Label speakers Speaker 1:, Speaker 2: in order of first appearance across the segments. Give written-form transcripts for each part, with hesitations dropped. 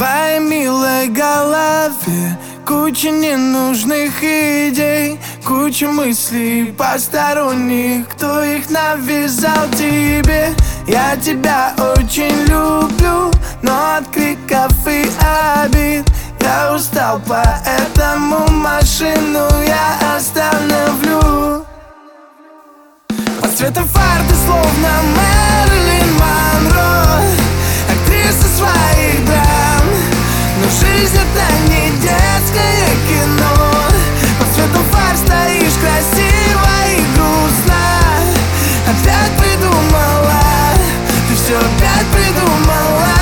Speaker 1: твоей милой голове куча ненужных идей, куча мыслей посторонних, кто их навязал тебе. Я тебя очень люблю, но от криков и обид я устал, поэтому машину я остановлю. Под светом фар ты словно Мэрилин Монро, актриса своих драм. Но жизнь это не детское кино. Под светом фар стоишь красиво и грустно. Опять придумала, ты все опять придумала.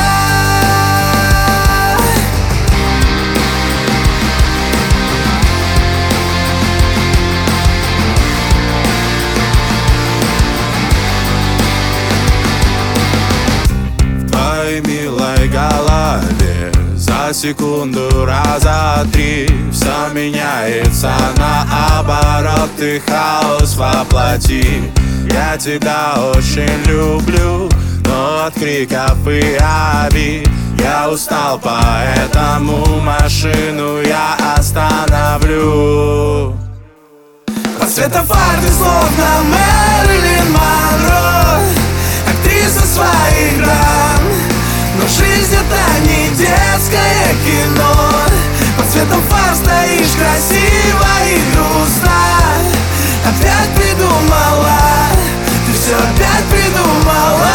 Speaker 2: Милой голове за секунду раза три все меняется наоборот, ты хаос воплоти. Я тебя очень люблю, но от криков и обид я устал, поэтому машину я остановлю.
Speaker 1: Под светом фар ты словно Мэрилин Монро, актриса своих драм. Но жизнь это не детское кино. Под светом фар стоишь красиво и грустно. Опять придумала, ты все опять придумала.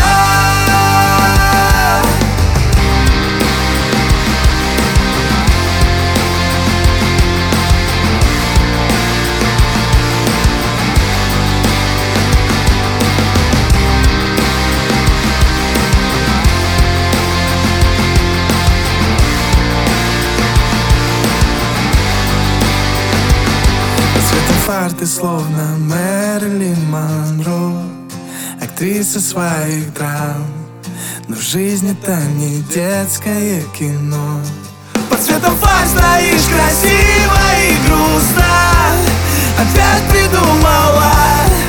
Speaker 1: Фар ты словно Мэрилин Монро, актриса своих драм. Но жизнь это не детское кино. Под светом фар стоишь красиво и грустно. Опять придумала,